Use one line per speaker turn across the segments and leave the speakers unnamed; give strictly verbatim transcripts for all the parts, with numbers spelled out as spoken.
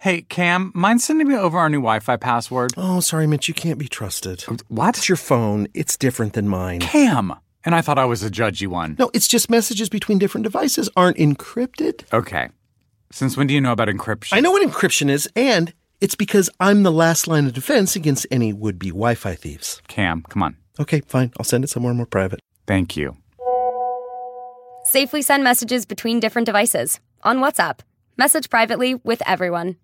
Hey, Cam, mind sending me over our new Wi-Fi password?
Oh, sorry, Mitch, you can't be trusted.
What?
It's your phone. It's different than mine.
Cam! And I thought I was a judgy one.
No, it's just messages between different devices aren't encrypted.
Okay. Since when do you know about encryption?
I know what encryption is, and it's because I'm the last line of defense against any would-be Wi-Fi thieves.
Cam, come on.
Okay, fine. I'll send it somewhere more private.
Thank you.
Safely send messages between different devices. On WhatsApp. Message privately with everyone.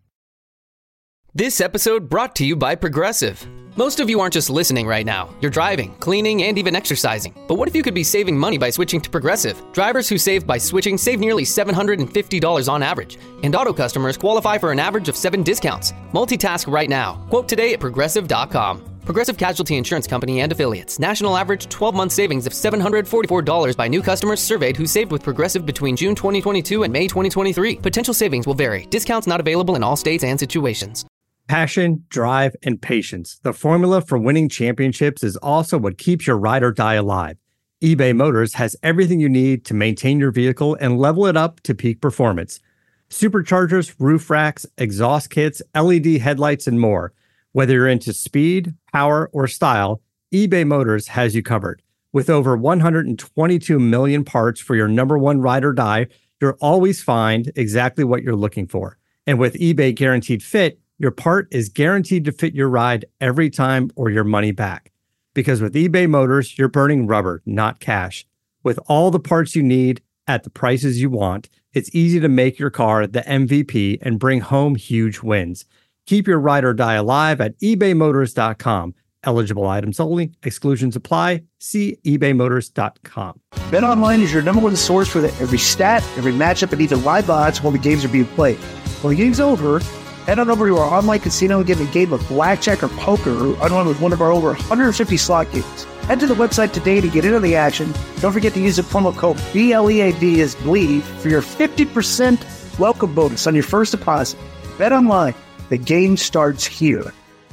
This episode brought to you by Progressive. Most of you aren't just listening right now. You're driving, cleaning, and even exercising. But what if you could be saving money by switching to Progressive? Drivers who save by switching save nearly seven hundred fifty dollars on average. And auto customers qualify for an average of seven discounts. Multitask right now. Quote today at progressive dot com. Progressive Casualty Insurance Company and Affiliates. National average twelve-month savings of seven hundred forty-four dollars by new customers surveyed who saved with Progressive between June twenty twenty-two and May twenty twenty-three. Potential savings will vary. Discounts not available in all states and situations.
Passion, drive, and patience. The formula for winning championships is also what keeps your ride or die alive. eBay Motors has everything you need to maintain your vehicle and level it up to peak performance. Superchargers, roof racks, exhaust kits, L E D headlights, and more. Whether you're into speed, power, or style, eBay Motors has you covered. With over one hundred twenty-two million parts for your number one ride or die, you'll always find exactly what you're looking for. And with eBay Guaranteed Fit, your part is guaranteed to fit your ride every time or your money back. Because with eBay Motors, you're burning rubber, not cash. With all the parts you need at the prices you want, it's easy to make your car the M V P and bring home huge wins. Keep your ride or die alive at ebay motors dot com. Eligible items only. Exclusions apply. See ebay motors dot com.
BetOnline is your number one source for the, every stat, every matchup, and even live odds while the games are being played. When the game's over, head on over to our online casino and get a game of blackjack or poker or unwind with one of our over one hundred fifty slot games. Head to the website today to get into the action. Don't forget to use the promo code B L E A V as BLEAV for your fifty percent welcome bonus on your first deposit. BetOnline, the game starts here.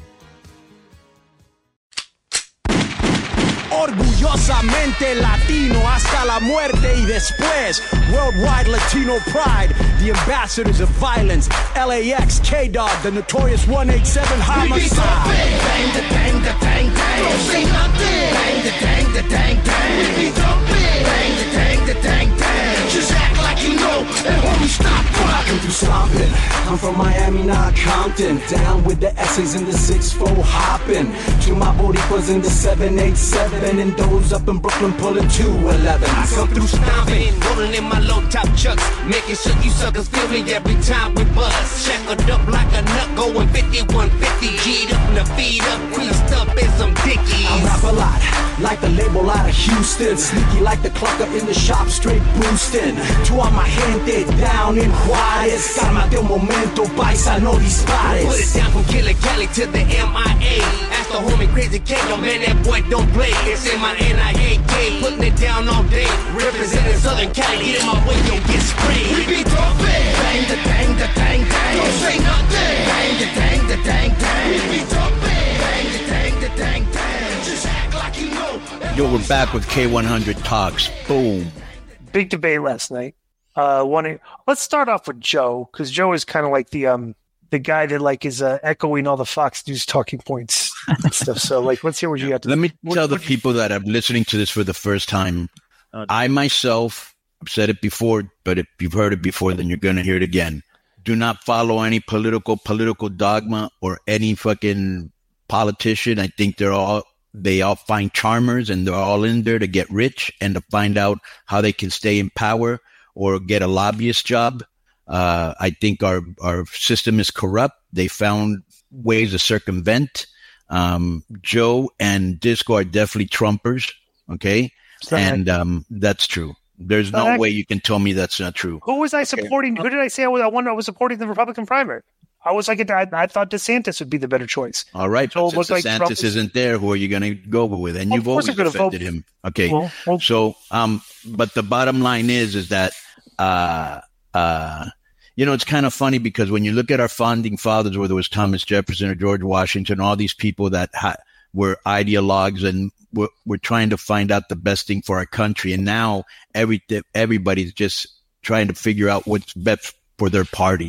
Orgullosamente Latino hasta la muerte y después. Worldwide Latino pride, the ambassadors of violence. L A X, K-Dog, the notorious one eighty-seven homicide.
Bang, the dang, the dang, dang. Don't say nothing. Bang, the dang, the dang, dang. We be dumping. Bang, the dang, the dang, dang. Just act like you know, and homie, stop rocking through stomping.
I'm from Miami, not Compton. Down with the essays in the six four hopping. To my boricuas in the seven eighty-seven. And those up in Brooklyn pulling two eleven.
I come through stomping, rolling in my low top chucks, making sure you suckers feel me every time we buzz. Shackled up like a nut, going fifty-one fifty. G'd up and the feet up, creased up in some dickies.
I rap a lot, like the label out of Houston. Sneaky like the clucker in the shop, straight boosting. To all my gente down in Juarez. Cálmate un momento, paisa, no dispares.
Put it down from Killer Cali to the M I A. Ask the homie Crazy K, yo man, that boy don't play. It's in my N I A K, putting it down all day. Representing Southern Cali, get in my way, yo, get sprayed.
We be dumping.
Bang the dang, the dang, dang.
Don't say nothing.
Bang the dang, the dang, dang. We be dumping. Bang the dang, the dang, dang. Just act like you know.
Yo, we're back with K one hundred Talks. Boom.
Big debate last night. Uh, one, let's start off with Joe, because Joe is kind of like the um the guy that like is uh, echoing all the Fox News talking points and stuff. So like, let's hear what you got to.
Let me
what,
tell
what,
the
what,
people that are listening to this for the first time. Uh, I myself, I've said it before, but if you've heard it before, then you're going to hear it again. Do not follow any political political dogma or any fucking politician. I think they're all they all find charmers, and they're all in there to get rich and to find out how they can stay in power or get a lobbyist job. Uh, I think our, our system is corrupt. They found ways to circumvent. Um, Joe and Disco are definitely Trumpers. Okay. And, um, that's true. There's no
that,
way you can tell me that's not true.
Who was I supporting? Who did I say I was? I wonder I was supporting the Republican primary. I was like, I, I thought DeSantis would be the better choice.
All right.
So
But since
like
DeSantis
is,
isn't there, who are you going to go with? And
well,
you've always defended
vote.
him. Okay.
Well, well,
so, um, but the bottom line is, is that, uh, uh, you know, it's kind of funny because when you look at our founding fathers, whether it was Thomas Jefferson or George Washington, all these people that ha- were ideologues and were, were trying to find out the best thing for our country. And now every, everybody's just trying to figure out what's best for their party.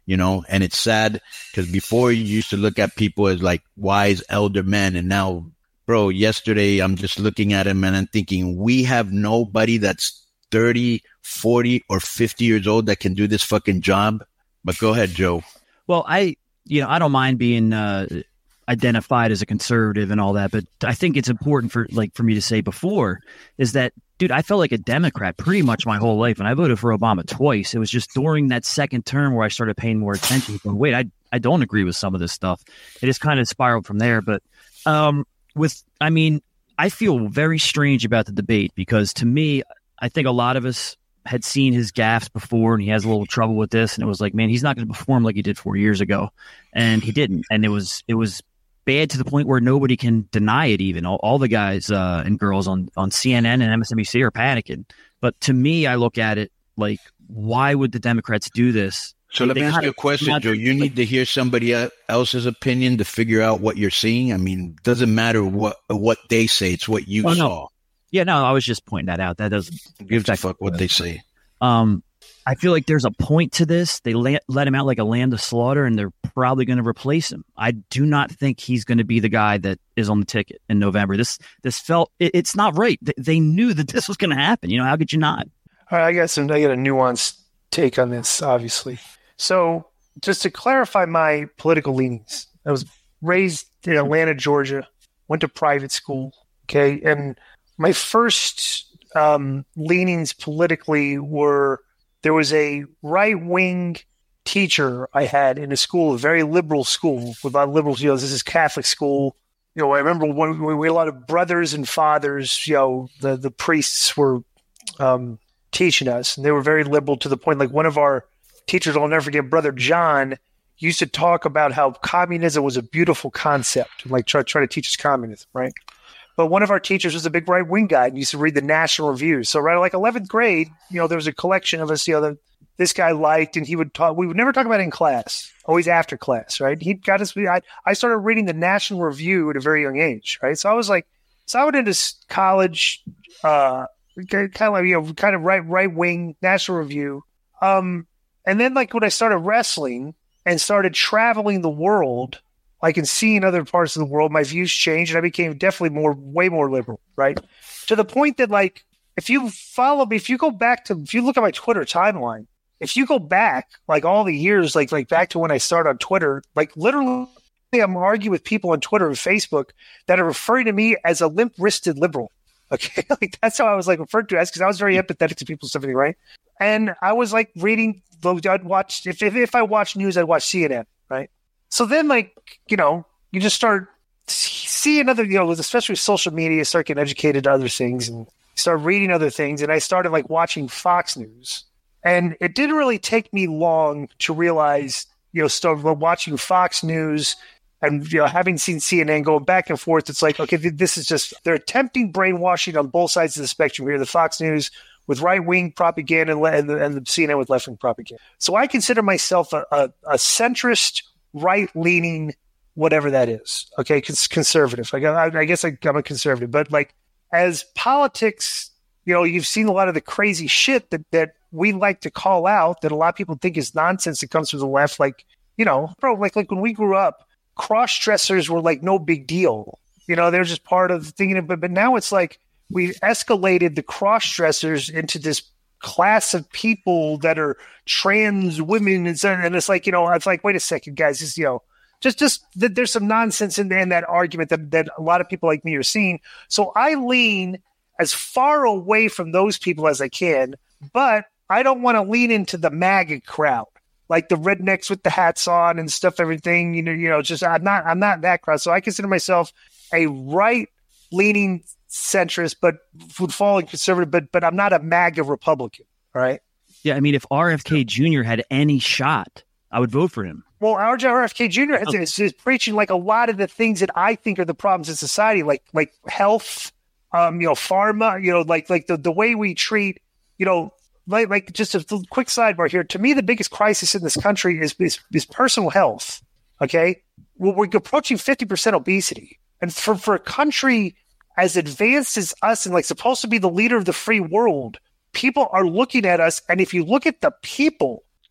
you know, and it's sad because before you used to look at people as like wise elder men. And now, bro, yesterday I'm just looking at him and I'm thinking we have nobody that's thirty, forty or fifty years old that can do this fucking job. But go ahead, Joe.
Well, I, you know, I don't mind being uh, identified as a conservative and all that, but I think it's important for like for me to say before is that, dude, I felt like a Democrat pretty much my whole life, and I voted for Obama twice. It was just during that second term where I started paying more attention. But wait, I I don't agree with some of this stuff. It just kind of spiraled from there. But um, with, I mean, I feel very strange about the debate because to me, I think a lot of us had seen his gaffes before, and he has a little trouble with this. And it was like, man, he's not going to perform like he did four years ago, and he didn't. And it was it was bad to the point where nobody can deny it. Even all, all the guys uh, and girls on on C N N and M S N B C are panicking. But to me, I look at it like, why would the Democrats do this?
So let
They
me ask
kinda-
you a question, Joe. You need to hear somebody else's opinion to figure out what you're seeing. I mean, doesn't matter what what they say; it's what you
Oh, no.
saw.
Yeah, no, I was just pointing that out. That doesn't
Give a fuck what they say.
Um, I feel like there's a point to this. They let, let him out like a lamb to slaughter, and they're probably going to replace him. I do not think he's going to be the guy that is on the ticket in November. This this felt it, it's not right. They, they knew that this was going to happen. You know, how could you not?
All right, I got some. I got a nuanced take on this, obviously. So, just to clarify my political leanings, I was raised in Atlanta, Georgia. Went to private school. Okay, and my first um, leanings politically were there was a right wing teacher I had in a school, a very liberal school with a lot of liberals. You know, this is Catholic school. You know, I remember when we had a lot of brothers and fathers. You know, the the priests were um, teaching us, and they were very liberal to the point. Like one of our teachers, I'll never forget, Brother John, used to talk about how communism was a beautiful concept, and like try try to teach us communism, right? But one of our teachers was a big right wing guy and used to read the National Review. So right, like eleventh grade, you know, there was a collection of us, you know, that this guy liked, and he would talk. We would never talk about it in class, always after class, right? He got us. I, I started reading the National Review at a very young age, right? So I was like, so I went into college, uh, kind of like, you know, kind of right right wing National Review, um, and then like when I started wrestling and started traveling the world. Like in seeing other parts of the world, my views changed, and I became definitely more, way more liberal, right? To the point that, like, if you follow me, if you go back to, if you look at my Twitter timeline, if you go back, like all the years, like, like back to when I started on Twitter, like literally, I'm arguing with people on Twitter and Facebook that are referring to me as a limp-wristed liberal. Okay, like that's how I was like referred to as because I was very empathetic to people and stuff, right? And I was like reading, I'd watch if if, if I watch news, I'd watch C N N, right? So then, like, you know, you just start seeing other, you know, especially with social media, start getting educated to other things and start reading other things. And I started, like, watching Fox News. And it didn't really take me long to realize, you know, start watching Fox News and, you know, having seen C N N going back and forth, it's like, okay, this is just, they're attempting brainwashing on both sides of the spectrum here. The Fox News with right-wing propaganda and, and, the, and the C N N with left-wing propaganda. So I consider myself a, a, a centrist, right-leaning, whatever that is, okay, Cons- conservative. Like, I, I guess I, I'm a conservative, but like as politics, you know, you've seen a lot of the crazy shit that that we like to call out that a lot of people think is nonsense that comes from the left. Like, you know, bro, like like when we grew up, cross-dressers were like no big deal. You know, they're just part of thinking. But but now it's like we escalated the cross-dressers into this class of people that are trans women, and, and it's like, you know, it's like, wait a second, guys, just, you know, just just th- there's some nonsense in, in that argument that, that a lot of people like me are seeing. So I lean as far away from those people as I can, but I don't want to lean into the MAGA crowd, like the rednecks with the hats on and stuff, everything, you know, you know, just I'm not I'm not that crowd. So I consider myself a right-leaning centrist, but would fall in conservative, but but I'm not a MAGA Republican. All right.
Yeah, I mean, if R F K Junior had any shot, I would vote for him.
Well, R F K Junior has, is, is preaching like a lot of the things that I think are the problems in society, like like health, um, you know, pharma, you know, like like the, the way we treat, you know, like like just a quick sidebar here. To me, the biggest crisis in this country is is, is personal health. Okay, well, we're approaching fifty percent obesity, and for for a country as advanced as us and like supposed to be the leader of the free world, people are looking at us. And if you look at the people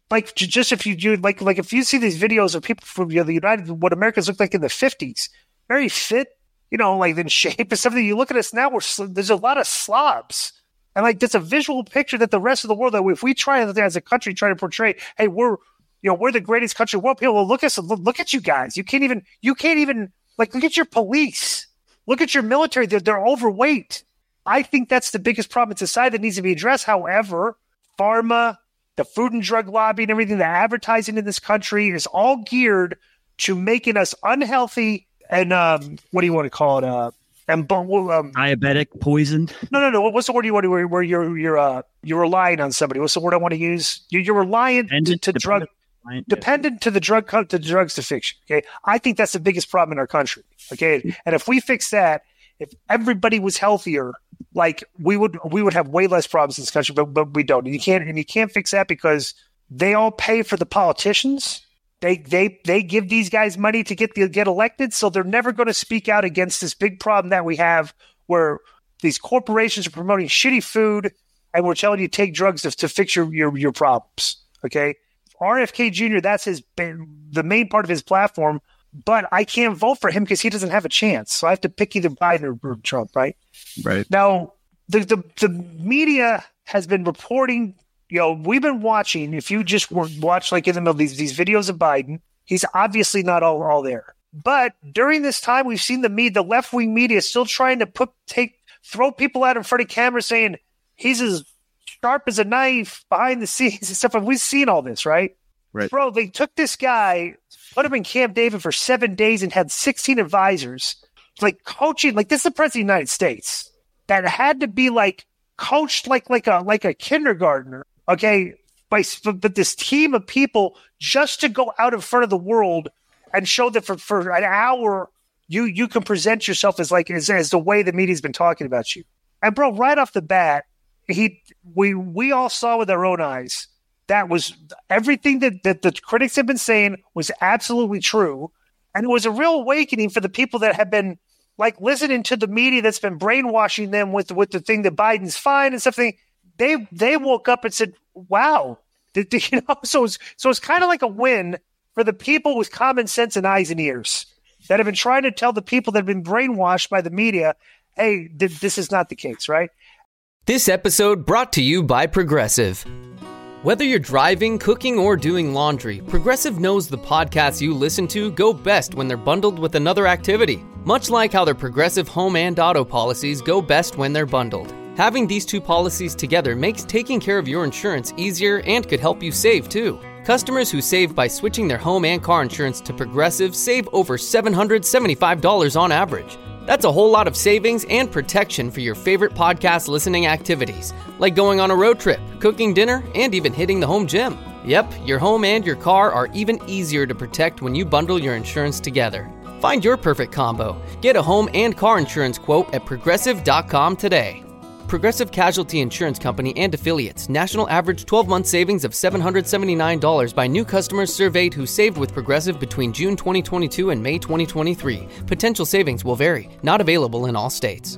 like just if you do like like if you see these videos of people from you know, the United, what Americans looked like in the fifties, very fit, you know, like in shape and something. You look at us now, we're there's a lot of slobs, and like that's a visual picture that the rest of the world, that if we try as a country try to portray, hey, we're you know we're the greatest country in the world, people will look at us and look, look at you guys. You can't even you can't even like look at your police, look at your military. They're they're overweight. I think that's the biggest problem in society that needs to be addressed. However, pharma, the food and drug lobby and everything, the advertising in this country is all geared to making us unhealthy and, um, what do you want to call it? Uh, and um,
Diabetic, poisoned?
No, no, no. What's the word you want to where, where you're, you're, uh, you're relying on somebody? What's the word I want to use? You're, you're reliant to, to drug, dependent to the drug, to the drugs to fix you. Okay. I think that's the biggest problem in our country. Okay. And if we fix that, if everybody was healthier, like we would, we would have way less problems in this country, but but we don't. And you can't, and you can't fix that because they all pay for the politicians. They they they give these guys money to get the, get elected, so they're never going to speak out against this big problem that we have, where these corporations are promoting shitty food, and we're telling you to take drugs to, to fix your, your your problems. Okay, R F K Junior, that's his the main part of his platform. But I can't vote for him because he doesn't have a chance. So I have to pick either Biden or, or Trump, right?
Right.
Now, the, the the media has been reporting, you know, we've been watching. If you just watch like in the middle of these, these videos of Biden, he's obviously not all, all there. But during this time, we've seen the media, the left-wing media still trying to put take throw people out in front of camera saying he's as sharp as a knife behind the scenes and stuff. And we've seen all this, right?
Right.
Bro, they took this guy, put him in Camp David for seven days and had sixteen advisors, like coaching, like this is the president of the United States that had to be like coached like like a like a kindergartner, okay, by but this team of people just to go out in front of the world and show that for, for an hour you you can present yourself as like as, as the way the media's been talking about you. And bro, right off the bat, he we we all saw with our own eyes. That was everything that, that the critics have been saying was absolutely true. And it was a real awakening for the people that have been like listening to the media that's been brainwashing them with, with the thing that Biden's fine and stuff. They, they woke up and said, wow, you know, so it's, so it's kind of like a win for the people with common sense and eyes and ears that have been trying to tell the people that have been brainwashed by the media, hey, th- this is not the case, right?
This episode brought to you by Progressive. Whether you're driving, cooking, or doing laundry, Progressive knows the podcasts you listen to go best when they're bundled with another activity. Much like how their Progressive home and auto policies go best when they're bundled. Having these two policies together makes taking care of your insurance easier and could help you save, too. Customers who save by switching their home and car insurance to Progressive save over seven hundred seventy-five dollars on average. That's a whole lot of savings and protection for your favorite podcast listening activities, like going on a road trip, cooking dinner, and even hitting the home gym. Yep, your home and your car are even easier to protect when you bundle your insurance together. Find your perfect combo. Get a home and car insurance quote at progressive dot com today. Progressive Casualty Insurance Company and Affiliates. National average twelve-month savings of seven hundred seventy-nine dollars by new customers surveyed who saved with Progressive between June twenty twenty-two and May twenty twenty-three. Potential savings will vary. Not available in all states.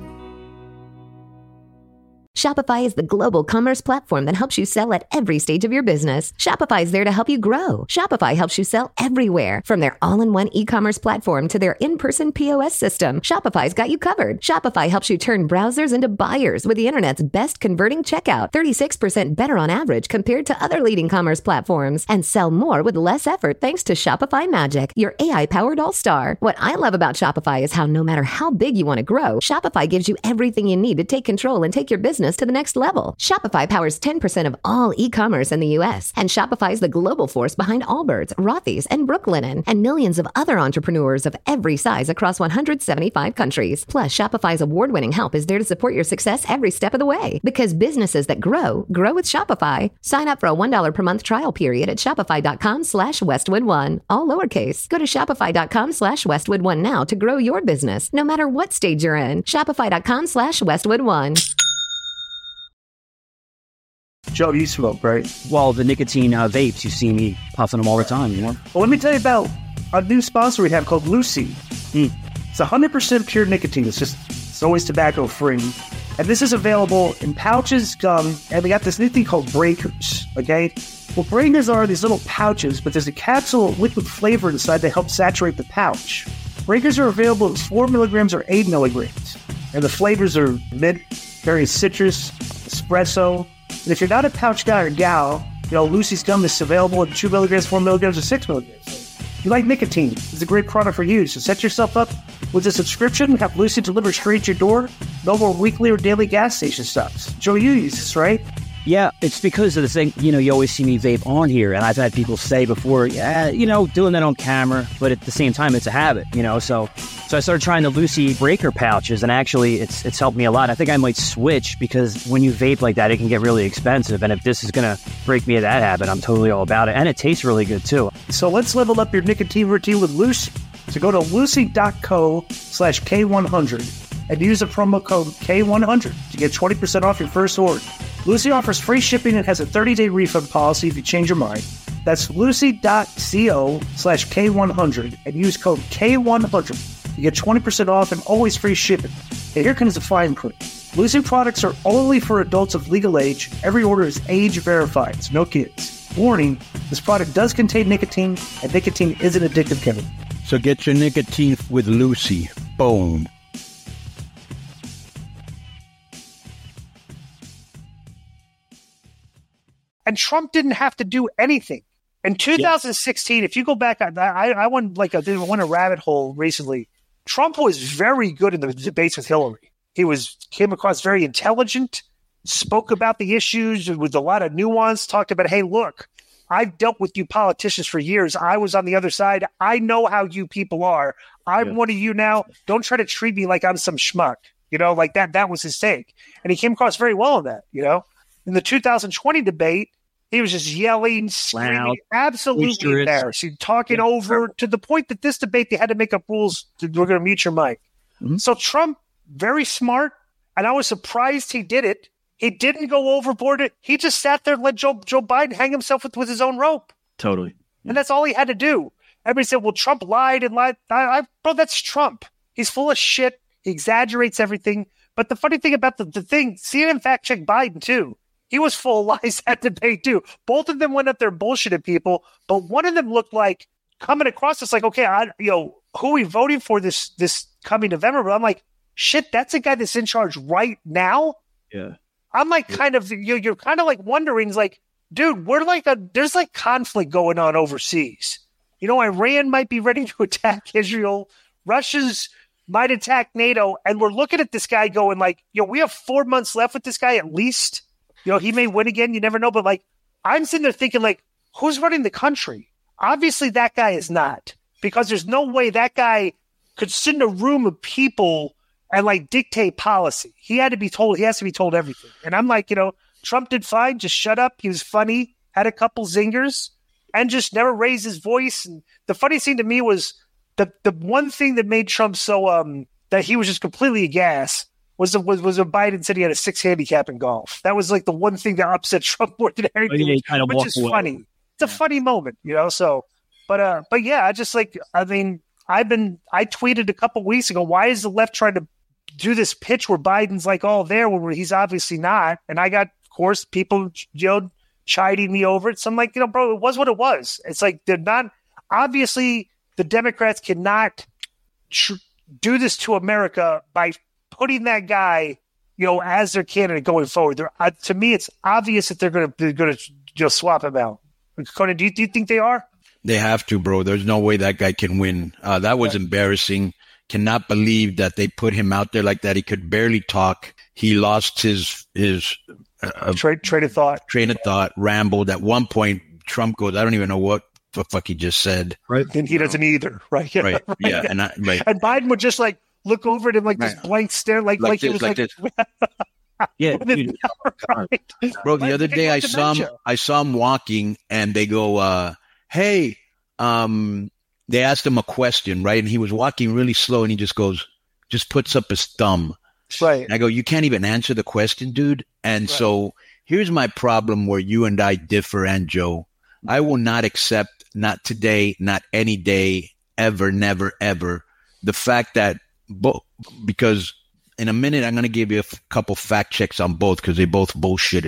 Shopify is the global commerce platform that helps you sell at every stage of your business. Shopify is there to help you grow. Shopify helps you sell everywhere, from their all-in-one e-commerce platform to their in-person P O S system. Shopify's got you covered. Shopify helps you turn browsers into buyers with the internet's best converting checkout, thirty-six percent better on average compared to other leading commerce platforms, and sell more with less effort thanks to Shopify Magic, your A I-powered all-star. What I love about Shopify is how no matter how big you want to grow, Shopify gives you everything you need to take control and take your business to the next level. Shopify powers ten percent of all e-commerce in the U S, and Shopify is the global force behind Allbirds, Rothy's, and Brooklinen, and millions of other entrepreneurs of every size across one hundred seventy-five countries. Plus, Shopify's award-winning help is there to support your success every step of the way. Because businesses that grow, grow with Shopify. Sign up for a one dollar per month trial period at shopify.com slash Westwood One. All lowercase. Go to shopify.com slash Westwood One now to grow your business, no matter what stage you're in. Shopify.com slash Westwood One.
Joe, you smoke, right?
Well, the nicotine uh, vapes, you see me puffing them all the time, you know?
Well, let me tell you about a new sponsor we have called Lucy. Mm. It's one hundred percent pure nicotine. It's just, it's always tobacco free. And this is available in pouches, gum, and we got this new thing called breakers, okay? What breakers are these little pouches, but there's a capsule of liquid flavor inside that helps saturate the pouch. Breakers are available in four milligrams or eight milligrams, and the flavors are mint, various citrus, espresso. And if you're not a pouch guy or gal, you know, Lucy's gum is available in two milligrams, four milligrams, or six milligrams. If you like nicotine, it's a great product for you. So set yourself up with a subscription, have Lucy deliver straight to your door. No more weekly or daily gas station stops. Joe, you use this, right?
Yeah, it's because of the thing, you know, you always see me vape on here, and I've had people say before, yeah, you know, doing that on camera, but at the same time, it's a habit, you know, so so I started trying the Lucy breaker pouches, and actually, it's it's helped me a lot. I think I might switch, because when you vape like that, it can get really expensive, and if this is going to break me of that habit, I'm totally all about it, and it tastes really good, too.
So let's level up your nicotine routine with Lucy. So go to lucy.co slash K100 and use the promo code K one hundred to get twenty percent off your first order. Lucy offers free shipping and has a thirty-day refund policy if you change your mind. That's lucy.co slash K100 and use code K one hundred to get twenty percent off and always free shipping. And here comes the fine print. Lucy products are only for adults of legal age. Every order is age verified, so no kids. Warning, this product does contain nicotine, and nicotine is an addictive chemical.
So get your nicotine with Lucy. Boom.
And Trump didn't have to do anything. In two thousand sixteen, yeah. If you go back, I, I went like a, went a rabbit hole recently. Trump was very good in the debates with Hillary. He was came across very intelligent, spoke about the issues with a lot of nuance, talked about, hey, look, I've dealt with you politicians for years. I was on the other side. I know how you people are. I'm yeah. one of you now. Don't try to treat me like I'm some schmuck. You know, like that. That was his take. And he came across very well in that, you know. In the two thousand twenty debate, he was just yelling, screaming, Loud, absolutely embarrassing, talking yeah. over to the point that this debate, they had to make up rules. To, we're going to mute your mic. Mm-hmm. So Trump, very smart, and I was surprised he did it. He didn't go overboard. He just sat there and let Joe, Joe Biden hang himself with, with his own rope.
Totally.
And that's all he had to do. Everybody said, well, Trump lied and lied. I, I, bro, that's Trump. He's full of shit. He exaggerates everything. But the funny thing about the, the thing, C N N fact-checked Biden, too. He was full of lies that debate, too. Both of them went up there and bullshitted people, but one of them looked like coming across us like, okay, I, you know, who are we voting for this this coming November? But I'm like, shit, that's a guy that's in charge right now?
Yeah.
I'm like kind of, you're, you're kind of like wondering, like, dude, we're like, a, there's like conflict going on overseas. You know, Iran might be ready to attack Israel. Russia's might attack NATO. And we're looking at this guy going like, yo, we have four months left with this guy at least. You know, he may win again. You never know. But like, I'm sitting there thinking like, who's running the country? Obviously that guy is not, because there's no way that guy could sit in a room of people and like dictate policy. He had to be told, he has to be told everything. And I'm like, you know, Trump did fine. Just shut up. He was funny, had a couple zingers, and just never raised his voice. And the funny thing to me was the the one thing that made Trump so, um, that he was just completely aghast was the, was, was when Biden said he had a six handicap in golf. That was like the one thing that upset Trump more than anything, oh, yeah, kind of which is away. Funny. It's a yeah. funny moment, you know? So, but, uh, but yeah, I just like, I mean, I've been, I tweeted a couple weeks ago, why is the left trying to do this pitch where Biden's like all there where he's obviously not? And I got, of course, people, you know, chiding me over it. So I'm like, you know, bro, it was what it was. It's like, they're not, obviously the Democrats cannot tr- do this to America by putting that guy, you know, as their candidate going forward. They're, uh, to me, it's obvious that they're going to, they're going to you know, swap him out. Conan, do you, do you think they are?
They have to, bro. There's no way that guy can win. Uh, that was yeah. embarrassing. Cannot believe that they put him out there like that. He could barely talk. He lost his his uh,
train, train of thought.
Train of thought. Rambled. At one point, Trump goes, "I don't even know what the fuck he just said."
Right. And he doesn't either. Right. Yeah.
Right. right. Yeah. And I, right.
And Biden would just like look over at him like right. this blank stare, like like, like it was like. like
yeah, dude.
Right.
Bro. The like, other day, I saw him. I saw him walking, and they go, uh, "Hey." Um, they asked him a question, right? And he was walking really slow, and he just goes, just puts up his thumb.
Right.
And I go, you can't even answer the question, dude. And right. so here's my problem where you and I differ, and Joe. I will not accept, not today, not any day, ever, never, ever, the fact that, bo- because in a minute, I'm going to give you a f- couple fact checks on both because they both bullshitted.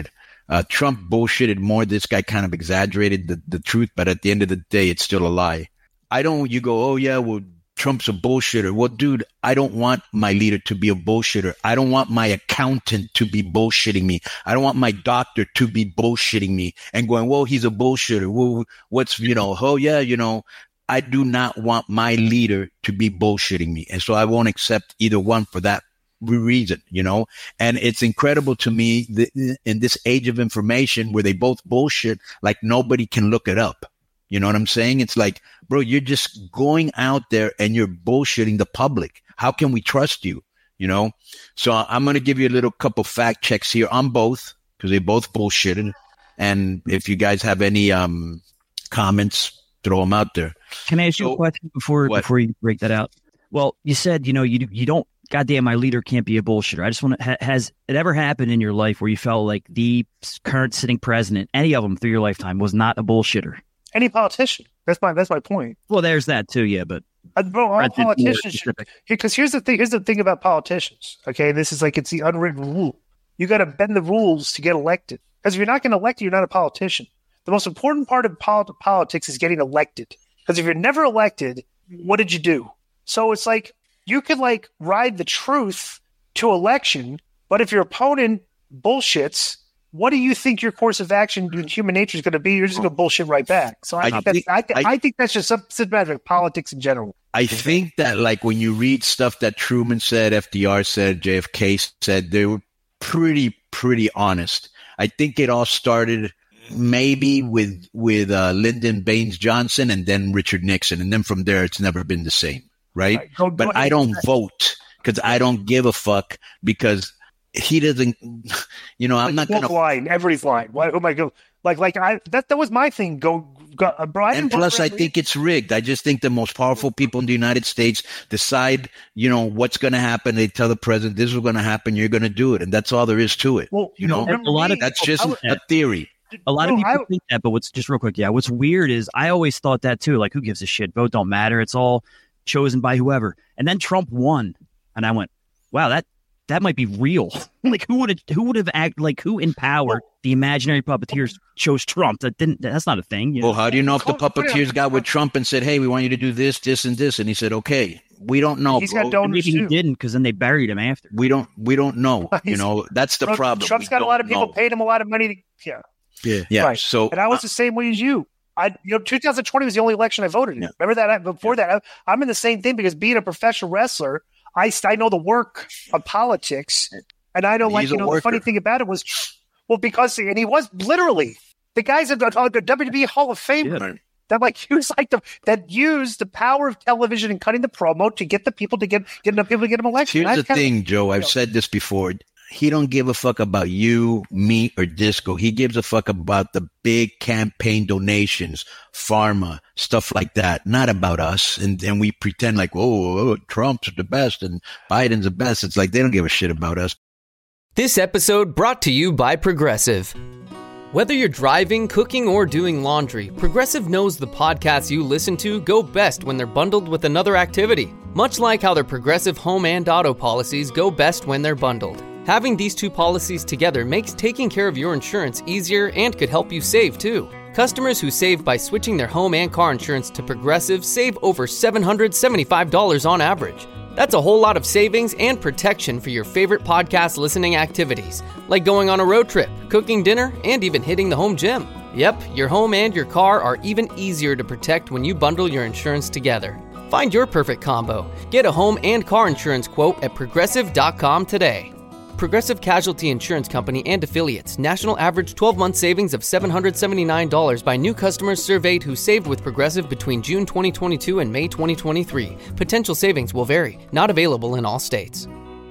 Uh, Trump bullshitted more. This guy kind of exaggerated the, the truth, but at the end of the day, it's still a lie. I don't, you go, oh yeah, well, Trump's a bullshitter. Well, dude, I don't want my leader to be a bullshitter. I don't want my accountant to be bullshitting me. I don't want my doctor to be bullshitting me and going, well, he's a bullshitter. Well, what's, you know, oh yeah, you know, I do not want my leader to be bullshitting me. And so I won't accept either one for that reason, you know, and it's incredible to me that in this age of information where they both bullshit, like nobody can look it up. You know what I'm saying? It's like, bro, you're just going out there and you're bullshitting the public. How can we trust you? You know? So I'm going to give you a little couple fact checks here on both because they both bullshitted. And if you guys have any um comments, throw them out there.
Can I ask you
So-
a question before
What?
before you break that out? Well, you said, you know, you you don't, goddamn, my leader can't be a bullshitter. I just want to, ha, has it ever happened in your life where you felt like the current sitting president, any of them through your lifetime, was not a bullshitter?
Any politician. That's my that's my point.
Well, there's that too, yeah, but
Uh, bro, all
President more
politicians.
specific.
Because here's the thing. Here's the thing about politicians. Okay, this is like it's the unwritten rule. You got to bend the rules to get elected. Because if you're not getting elected, you're not a politician. The most important part of pol- politics is getting elected. Because if you're never elected, what did you do? So it's like you could like ride the truth to election, but if your opponent bullshits, what do you think your course of action in human nature is going to be? You're just going to bullshit right back. So I,
I
think that's
think-
I, th-
I-
I think that's just some systematic politics in general.
I think that like when you read stuff that Truman said, F D R said, J F K said, they were pretty, pretty honest. I think it all started maybe with, with, uh, Lyndon Baines Johnson and then Richard Nixon. And then from there, it's never been the same. Right.
Right, go- go
But
ahead.
I don't vote because I don't give a fuck because he doesn't, you know, I'm not going
Wolf
to.
line, everybody's line. Why? Oh my god! Like, like I that that was my thing. Go, go uh, bro. I
And
didn't vote
plus,
for
I
everybody.
think it's rigged. I just think the most powerful people in the United States decide, you know, what's going to happen. They tell the president, this is going to happen. You're going to do it. And that's all there is to it.
Well,
you know,
remember
a lot
me?
of-
that's
I
just
was-
a theory.
a lot of
Bro,
people
I-
think that, but what's just real quick, yeah, what's weird is I always thought that too. Like, who gives a shit? Vote don't matter. It's all chosen by whoever. And then Trump won, and I went, wow, that that might be real. Like, who would have who would have act like who in power? The imaginary puppeteers chose Trump. That didn't. That's not a thing. You know?
Well, how do you know if the
Hold- put it
puppeteers
on-
got with Trump and said, hey, we want you to do this, this, and this? And he said, okay, we don't know.
He's
bro.
got donors
Maybe he
too.
didn't because then they buried him after.
We don't, we don't know. You
He's-
know, that's the
Bro,
problem.
Trump's
We
got a lot of
don't
people
know.
paid him a lot of money. To, yeah,
Yeah. Yeah.
right.
So
and I was the same way as you. I, you know, two thousand twenty was the only election I voted in.
Yeah.
Remember that? I, before that, I, I'm in the same thing because being a professional wrestler, I I know the work of politics, and I know like
He's
you
a
know the funny
worker.
thing about it was, well, because and he was literally the guys at the, uh, the W W E Hall of Fame.
Yeah.
That like used like the that used the power of television and cutting the promo to get the people to get get enough people to get him elected.
Here's
And
the
I kinda-
thing, Joe. I've
you know.
said this before. He don't give a fuck about you, me, or Disco. He gives a fuck about the big campaign donations, pharma, stuff like that. Not about us. And and we pretend like, oh, oh, Trump's the best and Biden's the best. It's like they don't give a shit about us.
This episode brought to you by Progressive. Whether you're driving, cooking, or doing laundry, Progressive knows the podcasts you listen to go best when they're bundled with another activity. Much like how their Progressive home and auto policies go best when they're bundled. Having these two policies together makes taking care of your insurance easier and could help you save too. Customers who save by switching their home and car insurance to Progressive save over seven hundred seventy-five dollars on average. That's a whole lot of savings and protection for your favorite podcast listening activities, like going on a road trip, cooking dinner, and even hitting the home gym. Yep, your home and your car are even easier to protect when you bundle your insurance together. Find your perfect combo. Get a home and car insurance quote at progressive dot com today. Progressive Casualty Insurance Company and Affiliates. National average twelve-month savings of seven hundred seventy-nine dollars by new customers surveyed who saved with Progressive between June twenty twenty-two and May twenty twenty-three. Potential savings will vary. Not available in all states.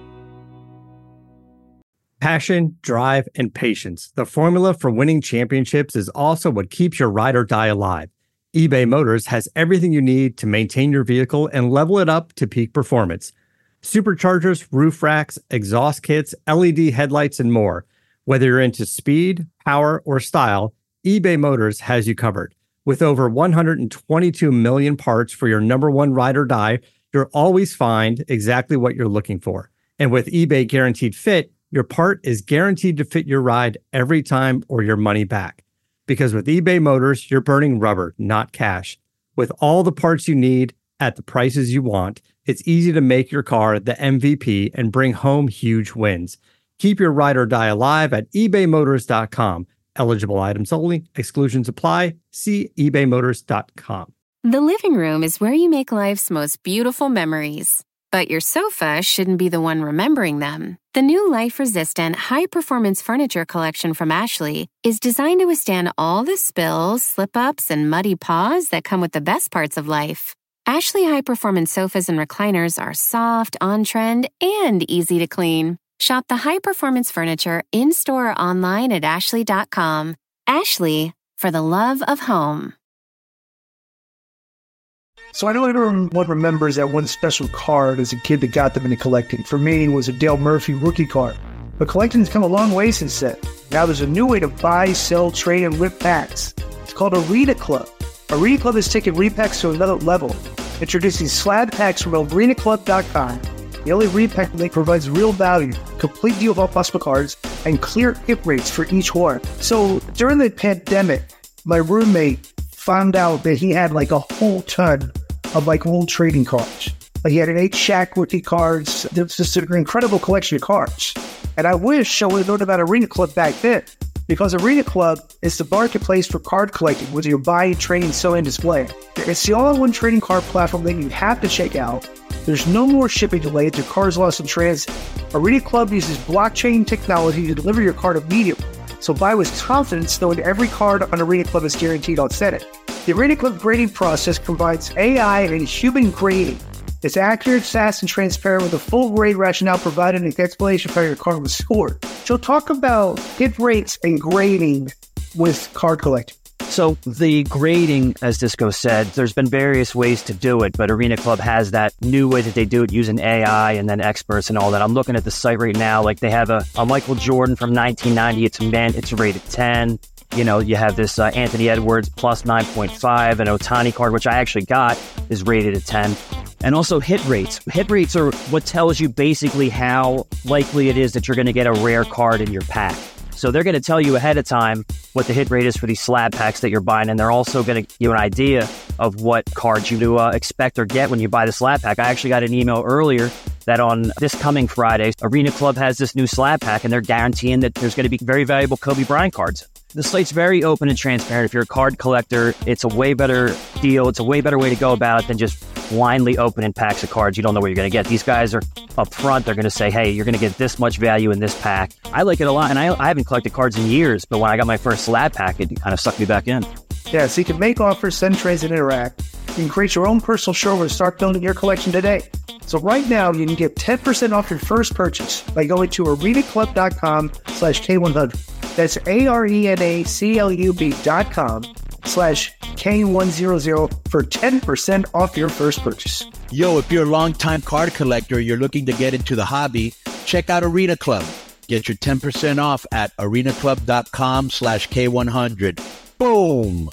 Passion, drive, and patience. The formula for winning championships is also what keeps your ride or die alive. eBay Motors has everything you need to maintain your vehicle and level it up to peak performance. Superchargers, roof racks, exhaust kits, L E D headlights, and more. Whether you're into speed, power, or style, eBay Motors has you covered. With over one hundred twenty-two million parts for your number one ride or die, you'll always find exactly what you're looking for. And with eBay Guaranteed Fit, your part is guaranteed to fit your ride every time or your money back. Because with eBay Motors, you're burning rubber, not cash. With all the parts you need at the prices you want, it's easy to make your car the M V P and bring home huge wins. Keep your ride or die alive at ebay motors dot com. Eligible items only. Exclusions apply. See ebay motors dot com.
The living room is where you make life's most beautiful memories. But your sofa shouldn't be the one remembering them. The new life-resistant, high-performance furniture collection from Ashley is designed to withstand all the spills, slip-ups, and muddy paws that come with the best parts of life. Ashley high-performance sofas and recliners are soft, on-trend, and easy to clean. Shop the high-performance furniture in-store or online at ashley dot com. Ashley, for the love of home.
So I know everyone remembers that one special card as a kid that got them into collecting. For me, it was a Dale Murphy rookie card. But collecting's come a long way since then. Now there's a new way to buy, sell, trade, and rip packs. It's called Arena Club. Arena Club has taken repacks to another level, introducing slab packs from arena club dot com. The only repack link provides real value, complete deal of all possible cards, and clear hit rates for each one. So during the pandemic, my roommate found out that he had like a whole ton of like old trading cards. Like he had an eight Shaq rookie cards. There was just an incredible collection of cards. And I wish I would have known about Arena Club back then, because Arena Club is the marketplace for card collecting, whether you're buying, trading, selling, and displaying. It's the all-in-one trading card platform that you have to check out. There's no more shipping delays or cards lost in transit. Arena Club uses blockchain technology to deliver your card immediately. So buy with confidence, knowing every card on Arena Club is guaranteed on Senate. The Arena Club grading process combines A I and human grading. It's accurate, fast, and transparent with a full grade rationale provided and an explanation for how your card was scored. So talk about hit rates and grading with card collecting.
So the grading, as Disco said, there's been various ways to do it, but Arena Club has that new way that they do it using A I and then experts and all that. I'm looking at the site right now. Like they have a, a Michael Jordan from nineteen ninety. It's meant it's rated ten. You know, you have this uh, Anthony Edwards plus nine point five, an Ohtani card, which I actually got, is rated at ten. And also hit rates. Hit rates are what tells you basically how likely it is that you're going to get a rare card in your pack. So they're going to tell you ahead of time what the hit rate is for these slab packs that you're buying, and they're also going to give you an idea of what cards you to uh, expect or get when you buy the slab pack. I actually got an email earlier that on this coming Friday, Arena Club has this new slab pack, and they're guaranteeing that there's going to be very valuable Kobe Bryant cards. The site's very open and transparent. If you're a card collector, it's a way better deal. It's a way better way to go about it than just blindly opening packs of cards. You don't know what you're going to get. These guys are up front. They're going to say, hey, you're going to get this much value in this pack. I like it a lot, and I, I haven't collected cards in years, but when I got my first slab pack, it kind of sucked me back in.
Yeah, so you can make offers, send trades, and interact. You can create your own personal showroom and start building your collection today. So right now, you can get ten percent off your first purchase by going to arena club dot com slash K one hundred. That's A-R-E-N-A-C-L-U-B dot com slash K one hundred for ten percent off your first purchase.
Yo, if you're a longtime card collector, you're looking to get into the hobby, check out Arena Club. Get your ten percent off at arena club dot com slash K one hundred. Boom!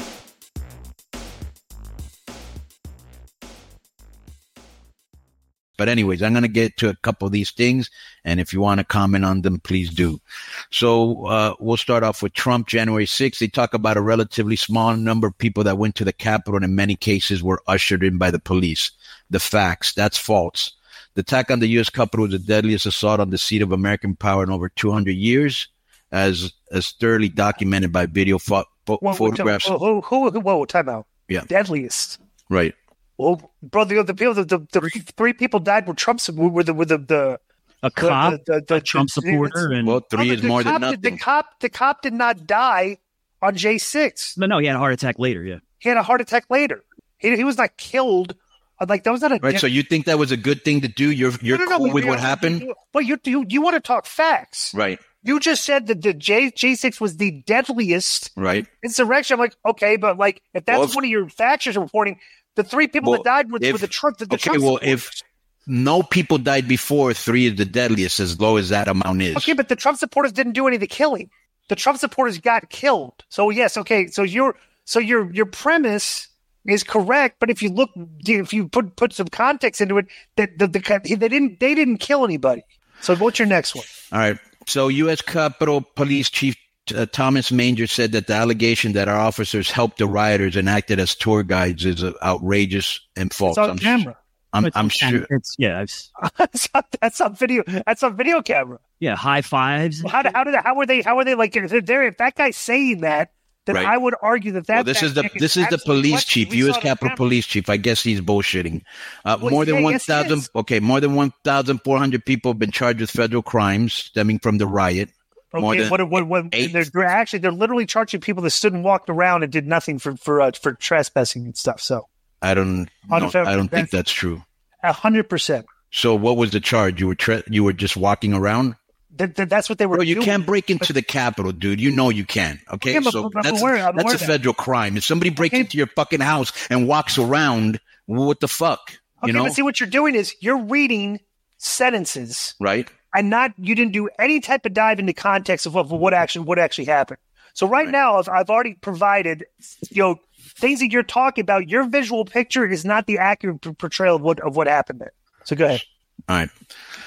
But anyways, I'm going to get to a couple of these things, and if you want to comment on them, please do. So uh, we'll start off with Trump, January sixth. They talk about a relatively small number of people that went to the Capitol and in many cases were ushered in by the police. The facts, that's false. The attack on the U S Capitol was the deadliest assault on the seat of American power in over two hundred years, as as thoroughly documented by video fo- fo-
whoa,
photographs.
Whoa, whoa, whoa, whoa, time out.
Yeah.
Deadliest.
Right.
Well, bro, the the, the, the, the three people died were Trump's were the were the, the
a cop,
the, the, the,
a Trump
the,
supporter, and
well, three is more than nothing.
The cop, the cop did not die on J six.
No, no, he had a heart attack later. Yeah,
he had a heart attack later. He he was not killed. Like that was not a
right. So you think that was a good thing to do? You're you're
no, no,
cool
no,
with
you,
what happened?
You, well, you you you want to talk facts,
right?
You just said that the J J six was the deadliest
right
insurrection. I'm like, okay, but like if that's
well, if,
one of your facts you're reporting, the three people
well,
that died were,
if,
were the Trump. The, the
okay,
Trump
well,
supporters.
if no people died before, three is the deadliest, as low as that amount is.
Okay, but the Trump supporters didn't do any of the killing. The Trump supporters got killed. So yes, okay. So your so your your premise is correct, but if you look, if you put put some context into it, that the, the they didn't they didn't kill anybody. So what's your next one?
All right. So U S Capitol Police Chief uh, Thomas Manger said that the allegation that our officers helped the rioters and acted as tour guides is uh, outrageous and false.
It's on
I'm
camera.
Sh- I'm,
It's
I'm
on
sure.
camera. It's yeah, it's,
that's, on, that's on video. That's on video camera.
yeah, high fives.
How how did how were they? How are they like? If they're if that guy's saying that, then
Right.
I would argue that that.
Well, this
that
is the
chick
this is the
absolutely
police
what
chief,
we
U S
saw on
Capitol
camera.
Police Chief. I guess he's bullshitting. Uh,
Well,
more than
yeah,
one
yes, he
thousand.
is.
Okay, more than one thousand four hundred people have been charged with federal crimes stemming from the riot. More
Okay,
than
what, what, what,
eight.
they're, they're actually they're literally charging people that stood and walked around and did nothing for for uh, for trespassing and stuff. So
I don't.
On
No,
a fair-
I don't think
that's-
that's true.
a hundred percent.
So what was the charge? You were tre- you were just walking around.
That, that, that's what they were.
Bro, you
doing.
can't break into the Capitol, dude. You know you can. Okay,
Yeah, but-
so
but I'm
that's
aware- I'm
that's
aware
a
of that.
federal crime. If somebody breaks into your fucking house and walks around, what the fuck?
Okay,
You know,
but see what you're doing is you're reading sentences
right?
and not you didn't do any type of dive into context of what what actually what actually happened. So right, now, I've, I've already provided you know things that you're talking about. Your visual picture is not the accurate p- portrayal of what of what happened there. So go ahead.
All right.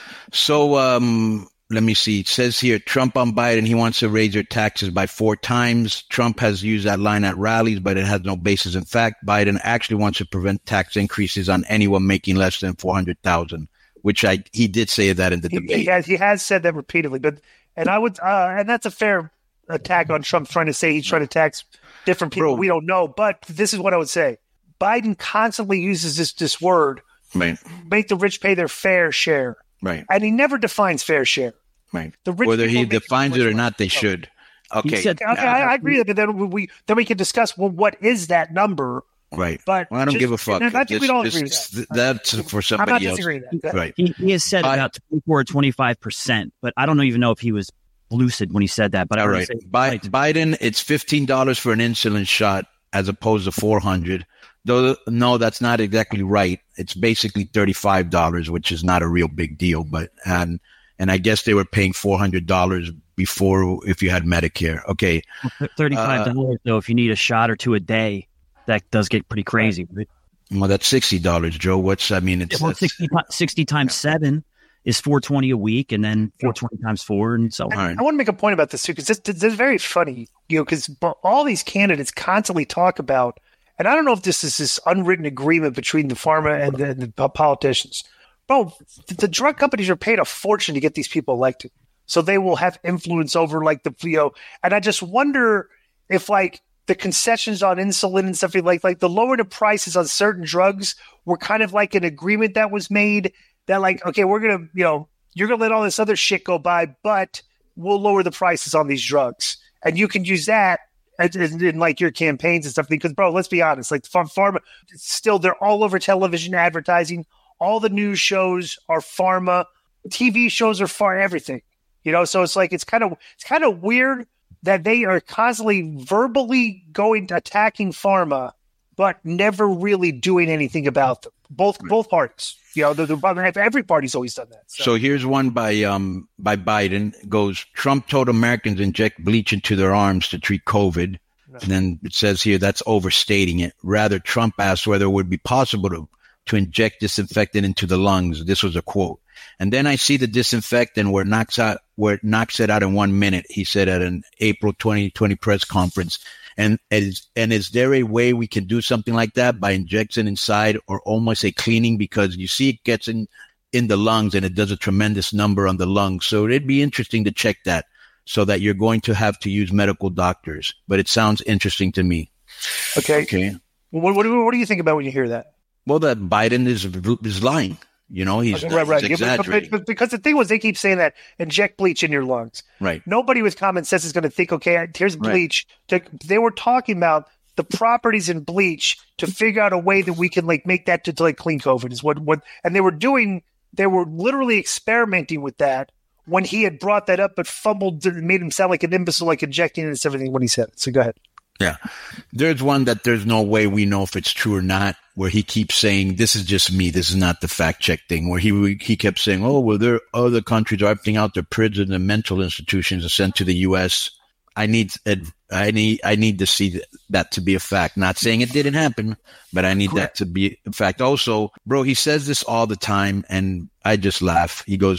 So um, let me see. It says here, Trump on Biden, he wants to raise their taxes by four times. Trump has used that line at rallies, but it has no basis in fact. Biden actually wants to prevent tax increases on anyone making less than four hundred thousand dollars, which I he did say that in the
He,
debate.
he has he has said that repeatedly, but and I would uh, and that's a fair attack on Trump trying to say he's trying to tax different people. We don't know, but this is what I would say: Biden constantly uses this this word,
Right.
make the rich pay their fair share,
Right.
and he never defines fair share.
Right.
The rich
Whether he
people make
defines it or not, they should. Okay.
okay, I, I agree, but then we then we can discuss well, what is that number?
Right.
But
well, I don't
just-
give a fuck.
and I think we don't
This-
agree with
this-
that.
That's for somebody
I'm not
else.
disagreeing with that.
Right.
He, he has said
I-
about twenty-four or twenty-five percent, but I don't even know if he was lucid when he said that. But I
All
would
right.
say
Bi- Biden, it's fifteen dollars for an insulin shot as opposed to four hundred. Though no, that's not exactly right. It's basically thirty-five dollars, which is not a real big deal. But and and I guess they were paying four hundred dollars before if you had Medicare. Okay,
thirty-five dollars though, if you need a shot or two a day, that does get pretty crazy.
well, that's sixty dollars, Joe. What's I mean? It's
Well,
that's-
sixty, ti- sixty times seven is four twenty a week, and then four twenty times four, and so on.
I want to make a point about this too, because this, this is very funny, you know, because all these candidates constantly talk about, and I don't know if this is this unwritten agreement between the pharma and the, and the politicians. Bro, the, the drug companies are paid a fortune to get these people elected, so they will have influence over like the you know, and I just wonder if like the concessions on insulin and stuff like like the lower the prices on certain drugs were kind of like an agreement that was made. That like, okay, we're going to, you know, you're going to let all this other shit go by, but we'll lower the prices on these drugs. And you can use that in, in, in like your campaigns and stuff. Because, bro, let's be honest, like farm, pharma, still, they're all over television advertising. All the news shows are pharma. T V shows are far everything, you know? So it's like, it's kind of, it's kind of weird that they are constantly verbally going to attacking pharma, but never really doing anything about them. Both, both parties. You know, the, the, every party's always done that.
So. so here's one by um by Biden. It goes, Trump told Americans inject bleach into their arms to treat COVID. No. And then it says here that's overstating it. Rather, Trump asked whether it would be possible to, to inject disinfectant into the lungs. This was a quote. And then I see the disinfectant where it knocks out where it knocks it out in one minute, he said at an April twenty twenty press conference. And is and is there a way we can do something like that by injecting inside or almost a cleaning? Because you see it gets in, in the lungs and it does a tremendous number on the lungs. So it'd be interesting to check that so that you're going to have to use medical doctors. But it sounds interesting to me.
Okay.
Okay.
Well, what, what, do, what do you think about when you hear that?
Well, that Biden is is lying. You know, he's,
okay, right, right.
he's
Yeah,
exaggerating.
but, but, because the thing was, they keep saying that inject bleach in your lungs.
Right.
Nobody with common sense is going to think, okay, here's bleach. Right. They were talking about the properties in bleach to figure out a way that we can like make that to, to like clean COVID is what what. And they were doing. They were literally experimenting with that when he had brought that up, but fumbled and made him sound like an imbecile, like injecting it and everything when he said it. So go ahead.
Yeah. There's one that there's no way we know if it's true or not, where he keeps saying, this is just me. This is not the fact check thing, where he he kept saying, oh, well, there are other countries are emptying out their prisons and mental institutions and sent to the U S. I need, I need, I need to see that to be a fact. Not saying it didn't happen, but I need Correct. that to be a fact. Also, bro, he says this all the time and I just laugh. He goes,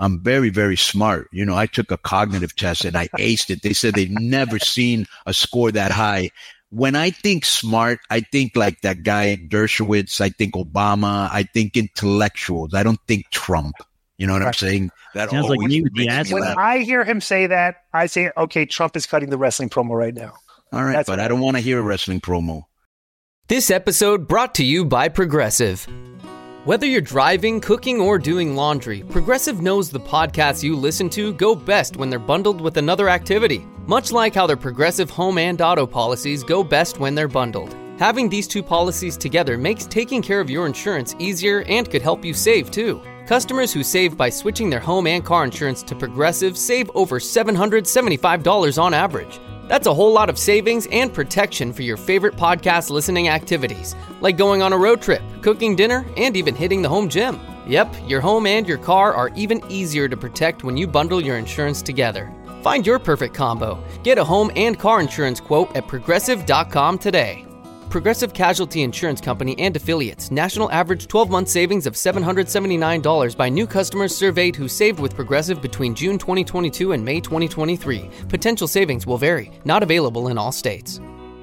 I'm very, very smart. You know, I took a cognitive test and I aced it. They said they've never seen a score that high. When I think smart, I think like that guy Dershowitz. I think Obama. I think intellectuals. I don't think Trump. You know what right. I'm saying? That
sounds like me with the ass.
When I hear him say that, I say, okay, Trump is cutting the wrestling promo right now.
All right, That's but I don't want to hear a wrestling promo.
This episode brought to you by Progressive. Whether you're driving, cooking, or doing laundry, Progressive knows the podcasts you listen to go best when they're bundled with another activity. Much like how their Progressive home and auto policies go best when they're bundled. Having these two policies together makes taking care of your insurance easier and could help you save, too. Customers who save by switching their home and car insurance to Progressive save over seven hundred seventy-five dollars on average. That's a whole lot of savings and protection for your favorite podcast listening activities, like going on a road trip, cooking dinner, and even hitting the home gym. Yep, your home and your car are even easier to protect when you bundle your insurance together. Find your perfect combo. Get a home and car insurance quote at progressive dot com today. Progressive Casualty Insurance Company and Affiliates. National average twelve-month savings of seven hundred seventy-nine dollars by new customers surveyed who saved with Progressive between June twenty twenty-two and May twenty twenty-three. Potential savings will vary. Not available in all states.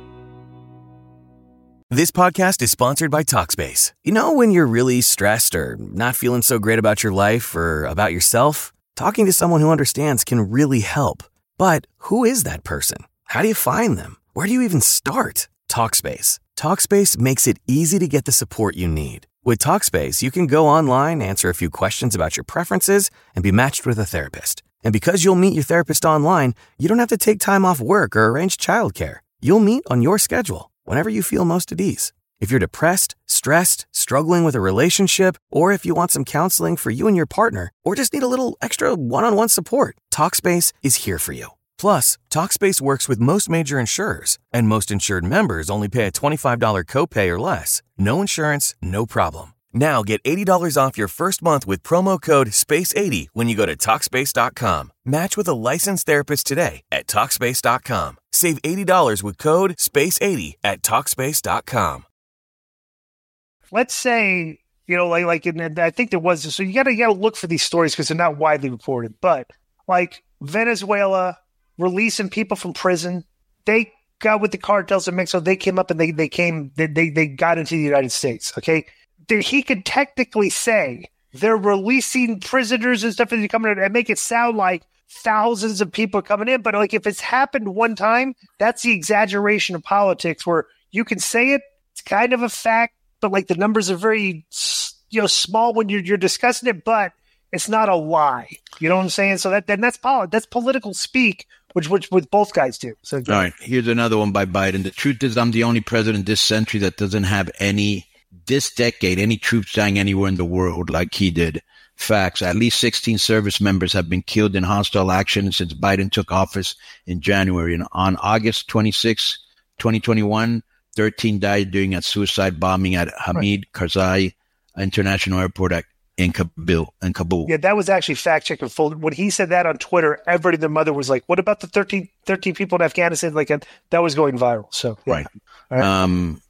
This podcast is sponsored by Talkspace. You know when you're really stressed or not feeling so great about your life or about yourself? Talking to someone who understands can really help. But who is that person? How do you find them? Where do you even start? Talkspace. Talkspace makes it easy to get the support you need. With Talkspace, you can go online, answer a few questions about your preferences, and be matched with a therapist. And because you'll meet your therapist online, you don't have to take time off work or arrange childcare. You'll meet on your schedule, whenever you feel most at ease. If you're depressed, stressed, struggling with a relationship, or if you want some counseling for you and your partner, or just need a little extra one-on-one support, Talkspace is here for you. Plus, Talkspace works with most major insurers, and most insured members only pay a twenty-five dollars copay or less. No insurance, no problem. Now get eighty dollars off your first month with promo code space eighty when you go to Talkspace dot com. Match with a licensed therapist today at Talkspace dot com. Save eighty dollars with code space eighty at Talkspace dot com.
Let's say, you know, like, like in, I think there was, so you got to you got to look for these stories because they're not widely reported, but like Venezuela releasing people from prison. They got with the cartels in Mexico. They came up and they they came they they, they got into the United States. Okay, there, he could technically say they're releasing prisoners and stuff that are coming in and make it sound like thousands of people are coming in. But like if it's happened one time, that's the exaggeration of politics where you can say it. It's kind of a fact, but like the numbers are very you know small when you're you're discussing it, but it's not a lie. You know what I'm saying? So that then that's poli- that's political speak. Which, which, which both guys do. So,
all right, here's another one by Biden. The truth is, I'm the only president this century that doesn't have any, this decade, any troops dying anywhere in the world like he did. Facts. At least sixteen service members have been killed in hostile action since Biden took office in January. And on August twenty-sixth, twenty twenty-one, thirteen died during a suicide bombing at Hamid right. Karzai International Airport at in Kabul. In Kabul.
Yeah, that was actually fact-checked and full. When he said that on Twitter, everybody and their mother was like, what about the thirteen, thirteen people in Afghanistan? Like, that was going viral. So, yeah.
Right.
right.
Um,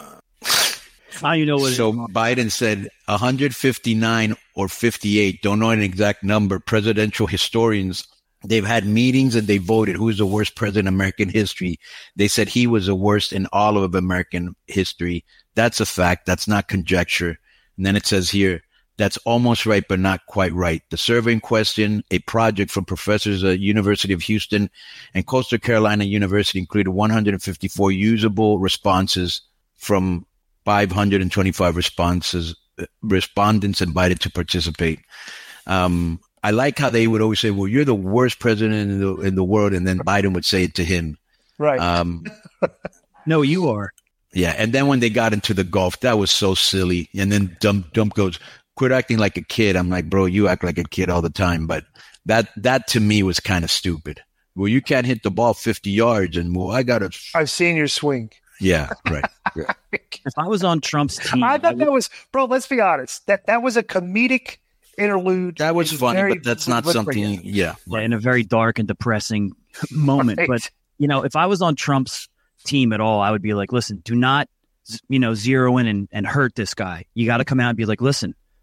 Now you know what.
So Biden said one hundred fifty-nine or fifty-eight, don't know an exact number. Presidential historians, they've had meetings and they voted who's the worst president in American history. They said he was the worst in all of American history. That's a fact. That's not conjecture. And then it says here, that's almost right, but not quite right. The survey in question, a project from professors at University of Houston and Coastal Carolina University, included one hundred fifty-four usable responses from five hundred twenty-five responses, respondents invited to participate. Um, I like how they would always say, well, you're the worst president in the, in the world. And then Biden would say it to him.
Right.
Um,
no, you are.
Yeah. And then when they got into the Gulf, that was so silly. And then Dump, Dump goes, quit acting like a kid. I'm like, bro, you act like a kid all the time. But that, that to me was kind of stupid. Well, you can't hit the ball fifty yards and well, I got to.
I've seen your swing.
Yeah, right. Yeah.
If I was on Trump's team,
I thought I would... that was, bro, let's be honest. That that was a comedic interlude.
That was funny, very, but that's not something, yeah.
yeah. In a very dark and depressing moment. Right. But, you know, if I was on Trump's team at all, I would be like, listen, do not, you know, zero in and, and hurt this guy. You got to come out and be like, listen,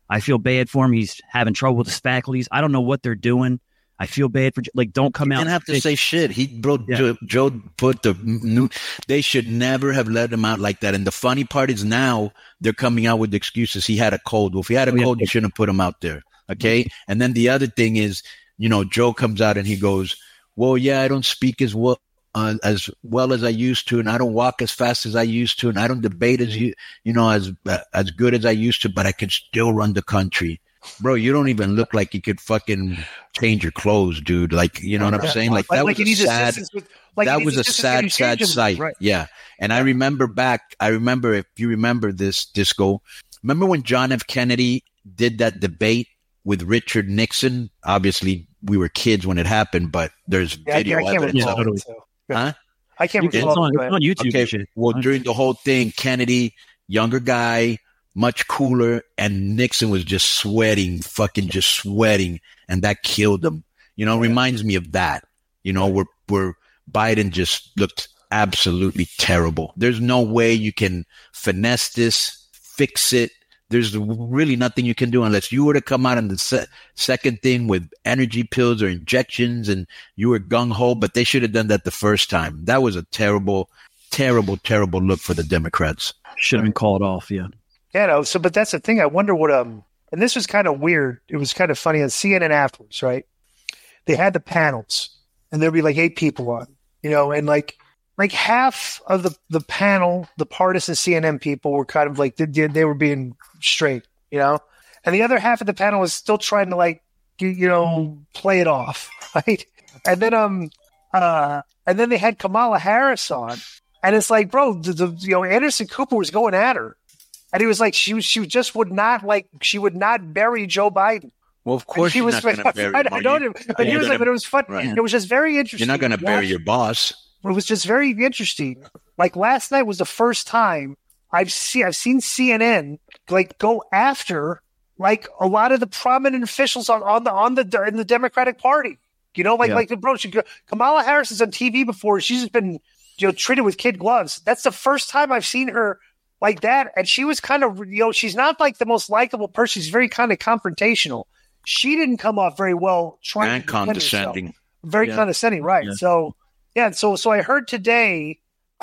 I feel bad for him. He's having trouble with his faculties. I don't know what they're doing. I feel bad for like. Don't come
you
out.
Didn't have to
say,
say shit. He bro.
Yeah.
Joe, Joe put the new. They should never have let him out like that. And the funny part is now they're coming out with excuses. He had a cold. Well, if he had a
Oh,
cold,
yeah.
you shouldn't have put him out there. Okay. Mm-hmm. And then the other thing is, you know, Joe comes out and he goes, "Well, yeah, I don't speak as well uh, as well as I used to, and I don't walk as fast as I used to, and I don't debate as you, you know, as uh, as good as I used to, but I can still run the country." Bro, you don't even look like you could fucking change your clothes, dude. Like, you know what I'm
Yeah.
saying? Like,
Like-
that
like
was
you
a
need
sad,
assistance with- like you
that
need
was a
assistance
sad,
when you
sad
change them.
sight.
Right.
Yeah. And I remember back, I remember, if you remember this, Disco, remember when John F. Kennedy did that debate with Richard Nixon? Obviously, we were kids when it happened, but there's
Yeah, I-
video
I can't
evidence
recall
of
it,
it.
so-
Huh?
I can't
You can-
recall
it's on-
it. Go
it's on
ahead.
YouTube.
Okay.
Shit.
Well, during the whole thing, Kennedy, younger guy, much cooler, and Nixon was just sweating, fucking just sweating, and that killed him. You know, reminds me of that. You know, where where Biden just looked absolutely terrible. There's no way you can finesse this, fix it. There's really nothing you can do unless you were to come out on the se- second thing with energy pills or injections and you were gung-ho, but they should have done that the first time. That was a terrible, terrible, terrible look for the Democrats.
Should have been called off. Yeah.
Yeah, no. So, but that's the thing. I wonder what um, and this was kind of weird. It was kind of funny on C N N afterwards, right? They had the panels, and there'd be like eight people on, you know, and like like half of the the panel, the partisan C N N people were kind of like they, they were being straight, you know, and the other half of the panel was still trying to like you, you know play it off, right? And then um uh and then they had Kamala Harris on, and it's like, bro, the, the you know Anderson Cooper was going at her. And he was like, she she just would not like she would not bury Joe Biden.
Well, of course,
she
you're
was.
not going to bury
I,
him.
I
Are
know
you?
him, but he was like, but it was fun.
Right.
It was just very interesting.
You're not going to bury
Watch-
your boss.
It was just very interesting. Like last night was the first time I've seen I've seen C N N like go after like a lot of the prominent officials on, on the on the in the Democratic Party. You know, like
Yeah.
like bro, she, Kamala Harris is on T V before. She's just been you know treated with kid gloves. That's the first time I've seen her like that, and she was kind of, you know, she's not like the most likable person. She's very kind of confrontational. She didn't come off very well trying
And
to defend herself.
condescending.
Very
Yeah.
condescending, right?
Yeah.
So, yeah, so so I heard today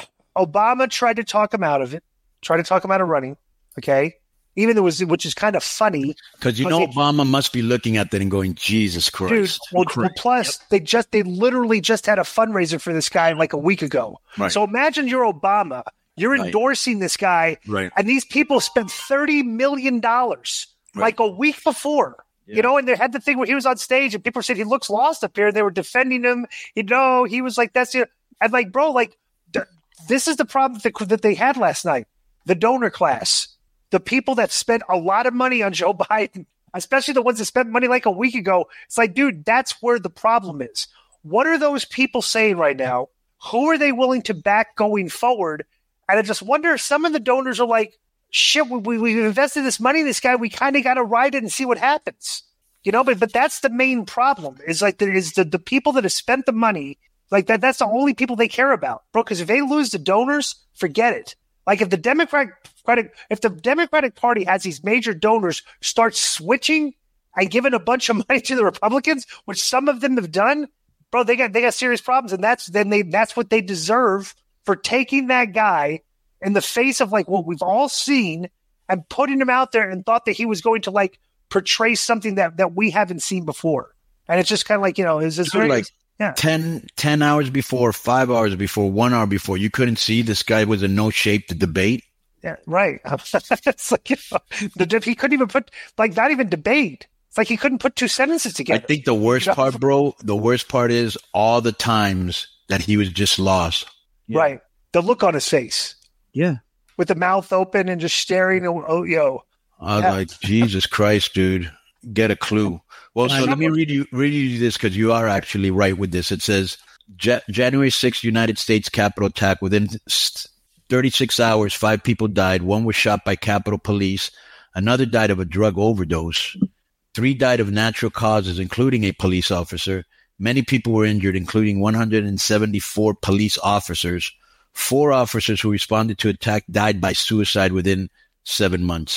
Obama tried to talk him out of it, tried to talk him out of running, okay? Even though it was, which is kind of funny.
Because you
But
know
they-
Obama must be looking at that and going, Jesus
Dude,
Christ.
well, well, plus they just they literally just had a fundraiser for this guy like a week ago.
Right.
So imagine you're Obama, you're
Right.
endorsing this guy,
Right.
and these people spent thirty million dollars
Right.
like a week before. You know, and they had the thing where he was on stage and people said he looks lost up here. They were defending him. You know, he was like, that's it. And like, bro, like, th- this is the problem that, that they had last night. The donor class, the people that spent a lot of money on Joe Biden, especially the ones that spent money like a week ago. It's like, dude, that's where the problem is. What are those people saying right now? Who are they willing to back going forward? And I just wonder if some of the donors are like, shit, we, we, we've invested this money in this guy. We kind of got to ride it and see what happens. You know, but but that's the main problem is like there is the, the people that have spent the money like that. That's the only people they care about, bro. Because if they lose the donors, forget it. Like if the Democratic if the Democratic Party has these major donors start switching and giving a bunch of money to the Republicans, which some of them have done, bro, they got they got serious problems, and that's then they that's what they deserve for taking that guy in the face of like what we've all seen and putting him out there and thought that he was going to like portray something that, that we haven't seen before. And it's just kind of like, you know, is this
Dude, like
yeah.
ten, ten hours before, five hours before, one hour before, you couldn't see this guy was in no shape to debate.
Yeah, right. It's like, you know, the, he couldn't even put, like, not even debate. It's like he couldn't put two sentences together.
I think the worst
You know?
part, bro, the worst part is all the times that he was just lost.
Right. The look on his face.
Yeah.
With the mouth open and just staring. Oh, yo.
I was
Yeah.
like, Jesus Christ, dude, get a clue. Well, so let me read you read you this because you are actually right with this. It says Ja- January sixth, United States Capitol attack. Within s- thirty-six hours, five people died. One was shot by Capitol Police. Another died of a drug overdose. Three died of natural causes, including a police officer. Many people were injured, including one hundred seventy-four police officers. Four officers who responded to attack died by suicide within seven months.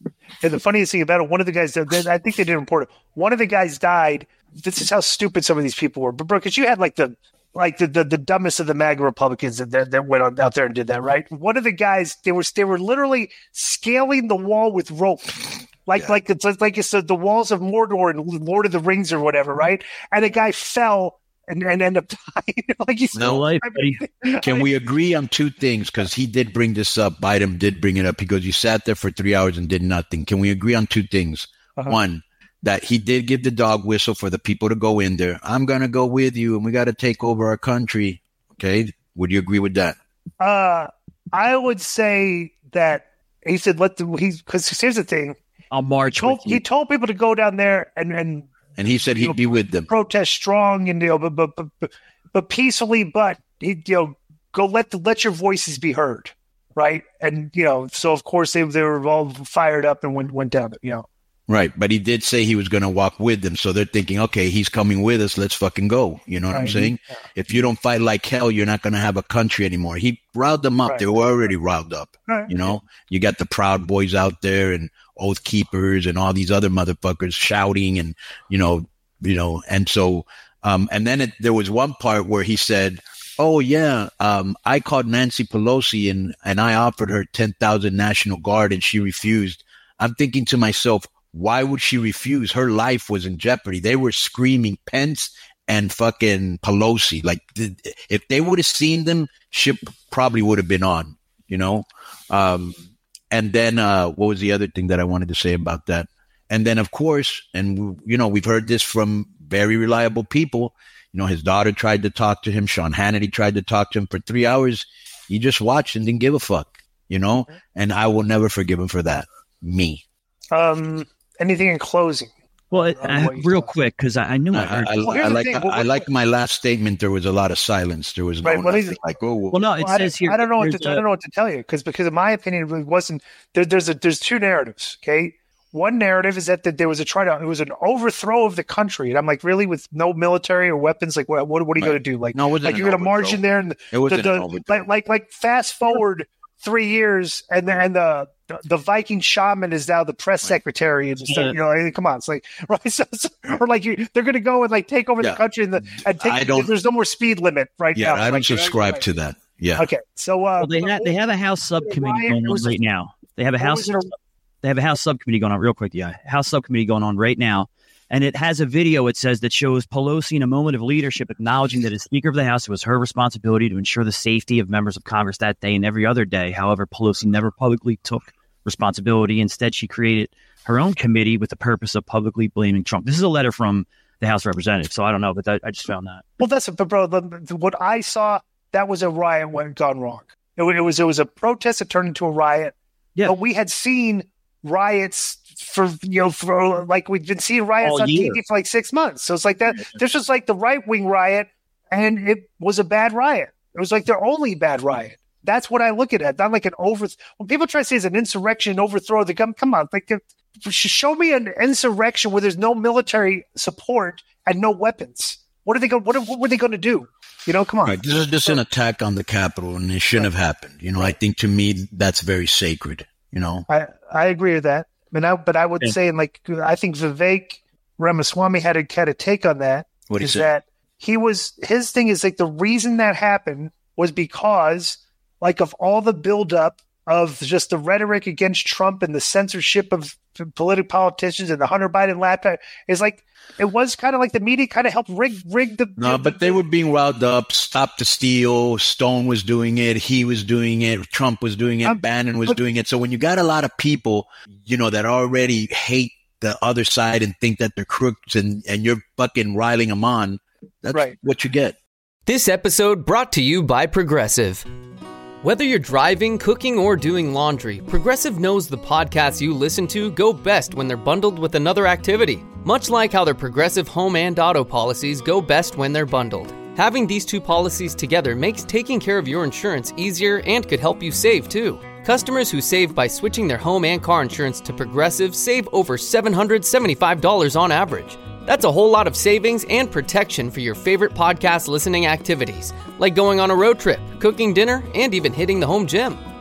And the funniest thing about it, one of the guys, I think they did report it. One of the guys died. This is how stupid some of these people were. But bro, because you had like the like the, the, the dumbest of the MAGA Republicans that, that, that went on, out there and did that, right? One of the guys, they were they were literally scaling the wall with rope. Like yeah. like it's like it's the walls of Mordor in Lord of the Rings or whatever, right? And the guy fell and, and ended up dying. Like he's
no
life.
Can we agree on two things? Because he did bring this up. Biden did bring it up. He goes, "You sat there for three hours and did nothing." Can we agree on two things? Uh-huh. One, that he did give the dog whistle for the people to go in there. I'm gonna go with you, and we got to take over our country. Okay, would you agree with that?
Uh, I would say that he said, "Let the." He's because here's the thing.
I'll march.
He told,
with you.
he told people to go down there and and
and he said he'd know, be with them,
protest strong and you know, but but but, but peacefully. But he you know go let the let your voices be heard, right? And you know, so of course they they were all fired up and went went down. You know,
right? But he did say he was going to walk with them, so they're thinking, okay, he's coming with us. Let's fucking go. You know what right. I'm saying? Yeah. If you don't fight like hell, you're not going to have a country anymore. He riled them up. Right. They were already riled up. Right. You know, you got the Proud Boys out there and Oath Keepers and all these other motherfuckers shouting and, you know, you know, and so, um, and then it, there was one part where he said, oh yeah, um, I called Nancy Pelosi and, and I offered her ten thousand National Guard and she refused. I'm thinking to myself, why would she refuse? Her life was in jeopardy. They were screaming Pence and fucking Pelosi. Like th- if they would have seen them, ship probably would have been on, you know? Um, And then uh, what was the other thing that I wanted to say about that? And then, of course, and, you know, we've heard this from very reliable people. You know, his daughter tried to talk to him. Sean Hannity tried to talk to him for three hours. He just watched and didn't give a fuck, you know, and I will never forgive him for that. Me.
Um, anything in closing?
Well, it, I, real quick, because I, I knew I heard.
I, I, well, I like. I, I like my last statement. There was a lot of silence. There was no
right, well,
like, oh,
well, no. It
well,
says
I,
here.
I don't know what to.
A,
I don't know what to tell you because because in my opinion, it wasn't. There, there's a there's two narratives. Okay, one narrative is that, that there was a try to. It was an overthrow of the country, and I'm like, really, with no military or weapons, like what what, what are you right. going to do? Like,
no,
like you're going to march in there and
it was
the, like like like fast forward three years and the, and the. The Viking shaman is now the press secretary and stuff. You know, I mean, come on, it's like right, so, so, or like you, they're going to go and like take over yeah. the country and, the, and take. I don't, there's no more speed limit right
yeah,
now.
I don't
like,
subscribe
right,
to that. Yeah.
Okay, so uh,
well, they have they have a House subcommittee going on right now. They have a House they have a House subcommittee going on real quick. Yeah, House subcommittee going on right now, and it has a video. It says that shows Pelosi in a moment of leadership, acknowledging that as Speaker of the House, it was her responsibility to ensure the safety of members of Congress that day and every other day. However, Pelosi never publicly took responsibility. Instead, she created her own committee with the purpose of publicly blaming Trump. This is a letter from the House of Representatives, so I don't know, but that, I just found that.
Well, that's but bro. What I saw, that was a riot went gone wrong. It, it was it was a protest that turned into a riot.
Yeah,
but we had seen riots for you know for like we've been seeing riots
All
on
year.
T V for like six months. So it's like that. This was like the right wing riot, and it was a bad riot. It was like their only bad riot. That's what I look at it. Not like an over. When people try to say it's an insurrection, overthrow the government, come on, like show me an insurrection where there's no military support and no weapons. What are they going? What, what were they going to do? You know, come on.
Right. This is just an attack on the Capitol, and it shouldn't right. have happened. You know, right. I think to me that's very sacred. You know,
I I agree with that. I mean, I, but I would yeah. say, like, I think Vivek Ramaswamy had a had a take on that.
What
is
he
that he was his thing is like the reason that happened was because. Like of all the buildup of just the rhetoric against Trump and the censorship of political politicians and the Hunter Biden laptop, is like it was kind of like the media kind of helped rig rig the.
No, but they were being riled up. Stop the Steal. Stone was doing it. He was doing it. Trump was doing it. Um, Bannon was but, doing it. So when you got a lot of people, you know, that already hate the other side and think that they're crooks, and and you're fucking riling them on, that's right. what you get.
This episode brought to you by Progressive. Whether you're driving, cooking, or doing laundry, Progressive knows the podcasts you listen to go best when they're bundled with another activity. Much like how their Progressive home and auto policies go best when they're bundled. Having these two policies together makes taking care of your insurance easier and could help you save, too. Customers who save by switching their home and car insurance to Progressive save over seven hundred seventy-five dollars on average. That's a whole lot of savings and protection for your favorite podcast listening activities, like going on a road trip, cooking dinner, and even hitting the home gym.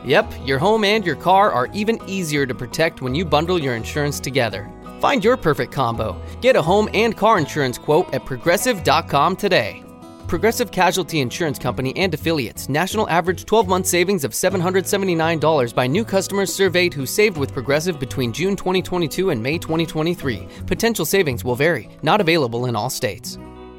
Yep, your home and your car are even easier to protect when you bundle your insurance together. Find your perfect combo. Get a home and car insurance quote at progressive dot com today. Progressive Casualty Insurance Company and Affiliates. National average twelve-month savings of seven hundred seventy-nine dollars by new customers surveyed who saved with Progressive between June twenty twenty-two and May twenty twenty-three. Potential savings will vary. Not available in all states.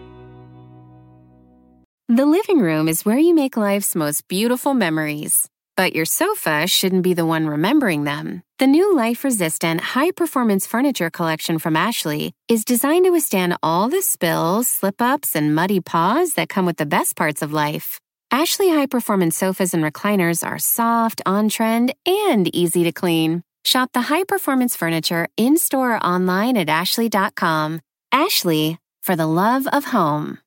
The living room is where you make life's most beautiful memories. But your sofa shouldn't be the one remembering them. The new life-resistant, high-performance furniture collection from Ashley is designed to withstand all the spills, slip-ups, and muddy paws that come with the best parts of life. Ashley high-performance sofas and recliners are soft, on-trend, and easy to clean. Shop the high-performance furniture in-store or online at ashley dot com. Ashley, for the love of home.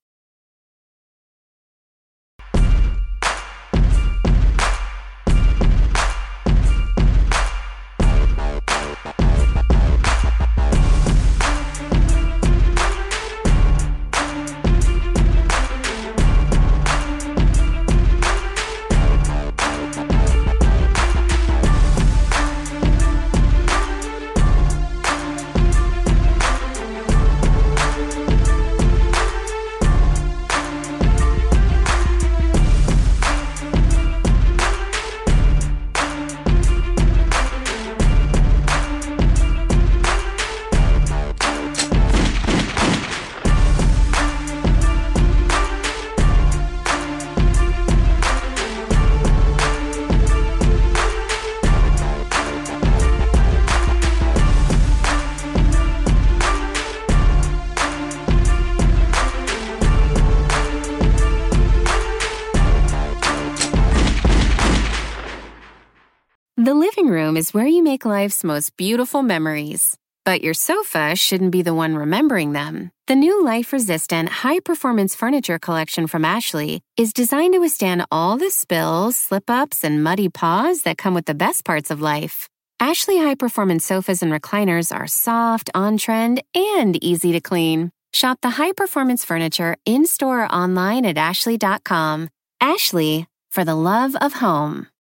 The living room is where you make life's most beautiful memories. But your sofa shouldn't be the one remembering them. The new life-resistant, high-performance furniture collection from Ashley is designed to withstand all the spills, slip-ups, and muddy paws that come with the best parts of life. Ashley high-performance sofas and recliners are soft, on-trend, and easy to clean. Shop the high-performance furniture in-store or online at ashley dot com. Ashley, for the love of home.